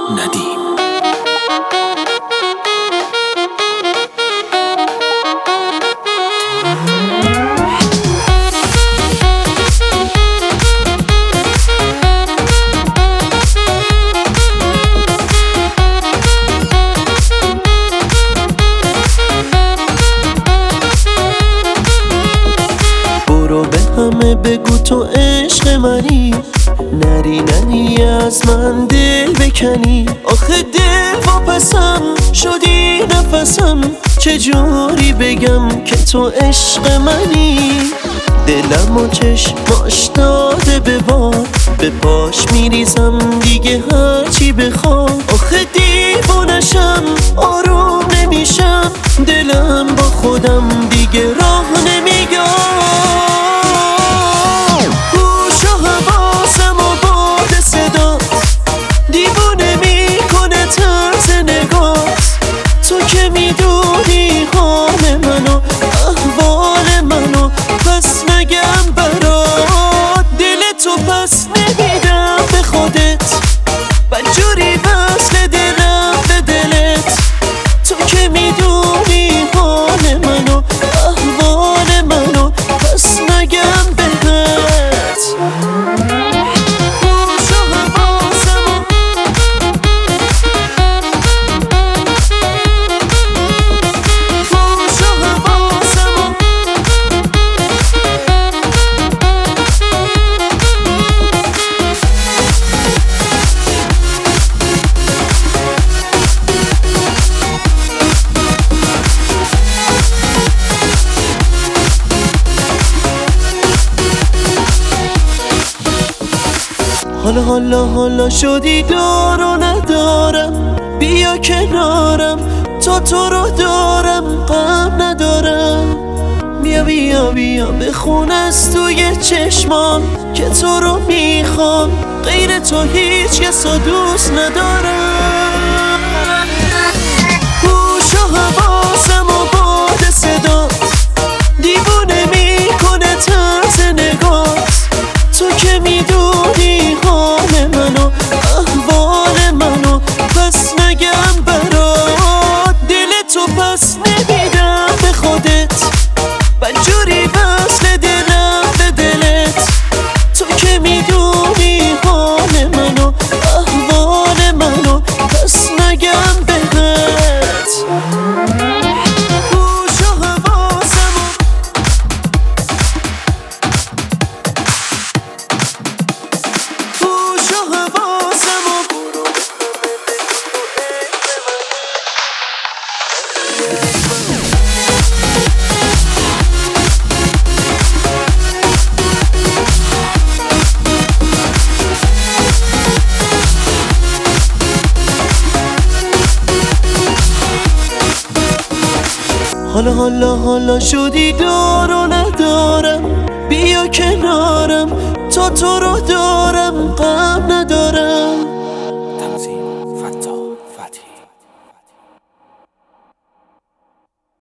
ندیم. برو به همه بگو تو عشق منی، نری از من دل بکنی. آخه دل واپسم شدی نفسم، چجوری بگم که تو عشق منی. دلم و چشماش داده به باد، به پاش میریزم دیگه هرچی بخواد. آخه دیوونشم آروم نمیشم، دلم با خودم دیگه راه نمیگم. تو که میدونی حال منو احوال منو، پس نگم برات دل تو پس نمیدم به خودت. بدجوری وصل دلم به دلت، تو که میدونی حال منو احوال منو، پس نگم بهت. حالا شدی دار و ندارم، بیا کنارم تو رو دارم، غم ندارم. بیا بخون از توی چشمام که تو رو میخوام، غیر تو هیچ کس رو دوست ندارم. هوش و حواسم و باد صدات دیوونه میکنه طرز نگات. تو که میدونی حال منو احوال منو، پس نگم برات دل تو پس نمیدم به خودت. بدجوری وصل دلم به دلت، تو که میدونی حال منو احوال منو، پس نگم بهت. حالا شدی دار و ندارم، بیا کنارم تو رو دارم، غم ندارم.